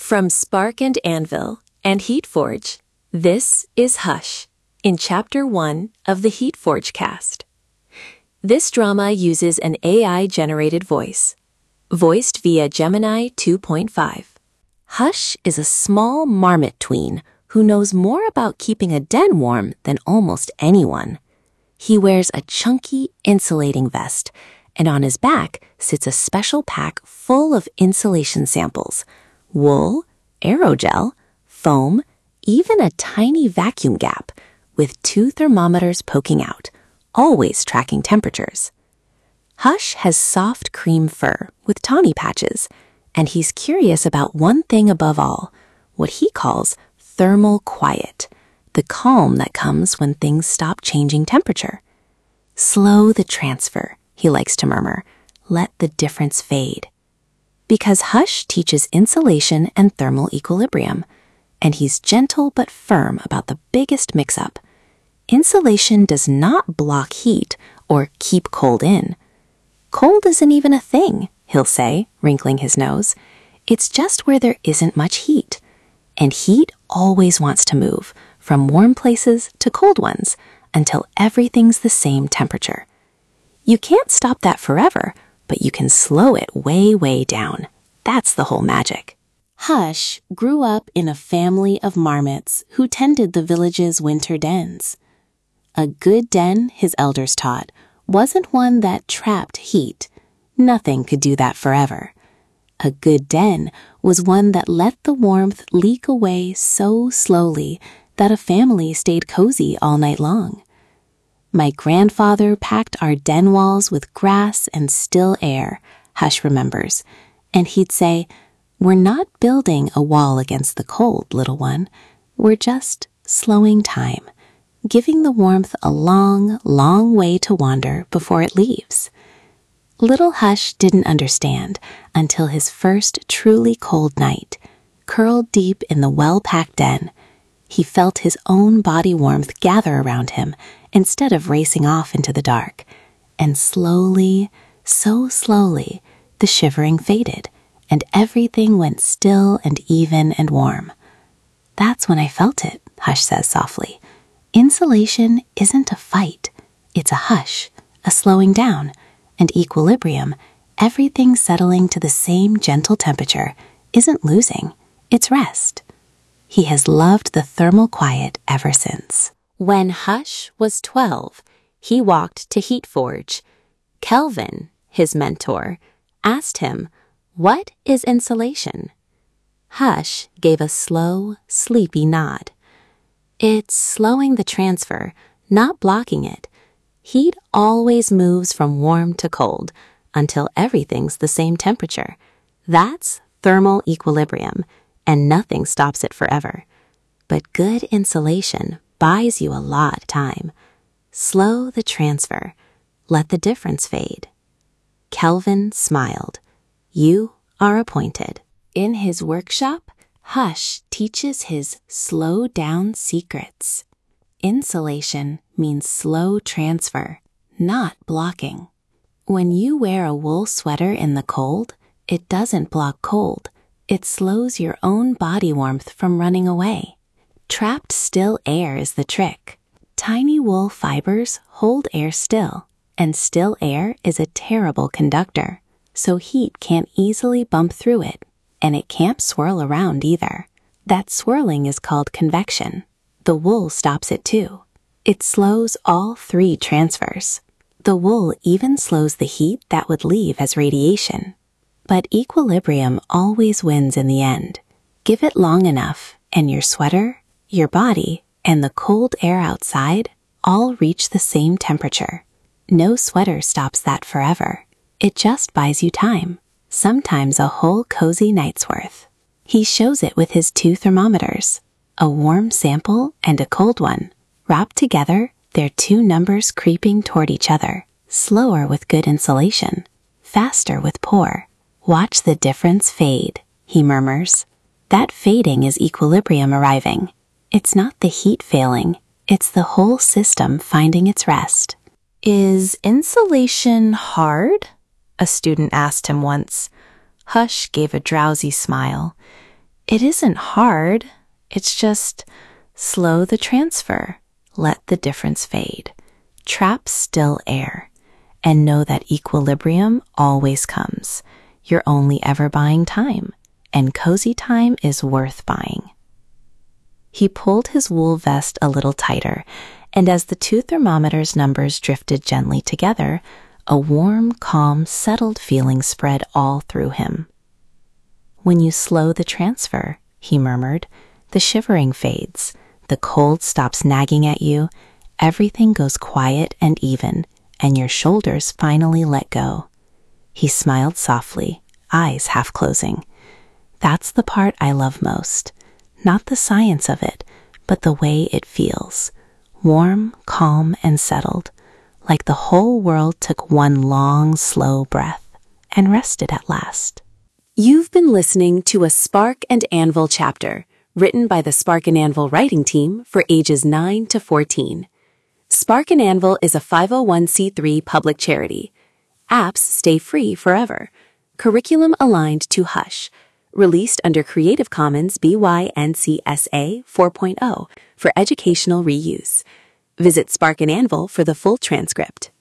From Spark and Anvil and HeatForge, this is Hush, in Chapter 1 of the HeatForge cast. This drama uses an AI-generated voice, voiced via Gemini 2.5. Hush is a small marmot tween who knows more about keeping a den warm than almost anyone. He wears a chunky, insulating vest, and on his back sits a special pack full of insulation samples: wool, aerogel, foam, even a tiny vacuum gap with 2 thermometers poking out, always tracking temperatures. Hush has soft cream fur with tawny patches, and he's curious about one thing above all, what he calls thermal quiet, the calm that comes when things stop changing temperature. Slow the transfer, he likes to murmur. Let the difference fade. Because Hush teaches insulation and thermal equilibrium, and he's gentle but firm about the biggest mix-up. Insulation does not block heat or keep cold in. Cold isn't even a thing, he'll say, wrinkling his nose. It's just where there isn't much heat. And heat always wants to move from warm places to cold ones until everything's the same temperature. You can't stop that forever, but you can slow it way, way down. That's the whole magic. Hush grew up in a family of marmots who tended the village's winter dens. A good den, his elders taught, wasn't one that trapped heat. Nothing could do that forever. A good den was one that let the warmth leak away so slowly that a family stayed cozy all night long. My grandfather packed our den walls with grass and still air, Hush remembers, and he'd say, "We're not building a wall against the cold, little one. We're just slowing time, giving the warmth a long, long way to wander before it leaves." Little Hush didn't understand until his first truly cold night. Curled deep in the well-packed den, he felt his own body warmth gather around him instead of racing off into the dark. And slowly, so slowly, the shivering faded, and everything went still and even and warm. "That's when I felt it," Hush says softly. "Insulation isn't a fight. It's a hush, a slowing down, and equilibrium, everything settling to the same gentle temperature, isn't losing, it's rest." He has loved the thermal quiet ever since. When Hush was 12, he walked to HeatForge. Kelvin, his mentor, asked him, "What is insulation?" Hush gave a slow, sleepy nod. "It's slowing the transfer, not blocking it. Heat always moves from warm to cold until everything's the same temperature. That's thermal equilibrium, and nothing stops it forever. But good insulation buys you a lot of time. Slow the transfer. Let the difference fade." Kelvin smiled. "You are appointed." In his workshop, Hush teaches his slow down secrets. Insulation means slow transfer, not blocking. When you wear a wool sweater in the cold, it doesn't block cold. It slows your own body warmth from running away. Trapped still air is the trick. Tiny wool fibers hold air still, and still air is a terrible conductor, so heat can't easily bump through it, and it can't swirl around either. That swirling is called convection. The wool stops it too. It slows all 3 transfers. The wool even slows the heat that would leave as radiation. But equilibrium always wins in the end. Give it long enough, and your sweater, your body, and the cold air outside all reach the same temperature. No sweater stops that forever. It just buys you time, sometimes a whole cozy night's worth. He shows it with his 2 thermometers. A warm sample and a cold one. Wrapped together, they're 2 numbers creeping toward each other. Slower with good insulation. Faster with poor. "Watch the difference fade," he murmurs. That fading is equilibrium arriving. It's not the heat failing. It's the whole system finding its rest. "Is insulation hard?" a student asked him once. Hush gave a drowsy smile. It isn't hard. It's just slow the transfer. Let the difference fade. Trap still air. And know that equilibrium always comes. You're only ever buying time. And cozy time is worth buying. He pulled his wool vest a little tighter, and as the two thermometers' numbers drifted gently together, a warm, calm, settled feeling spread all through him. When you slow the transfer, he murmured, the shivering fades, the cold stops nagging at you, everything goes quiet and even, and your shoulders finally let go. He smiled softly, eyes half closing. That's the part I love most. Not the science of it, but the way it feels. Warm, calm, and settled, like the whole world took one long, slow breath and rested at last. You've been listening to a Spark and Anvil chapter, written by the Spark and Anvil writing team for ages 9 to 14. Spark and Anvil is a 501c3 public charity. Apps stay free forever. Curriculum aligned to Hush. Released under Creative Commons BY-NC-SA 4.0 for educational reuse. Visit Spark and Anvil for the full transcript.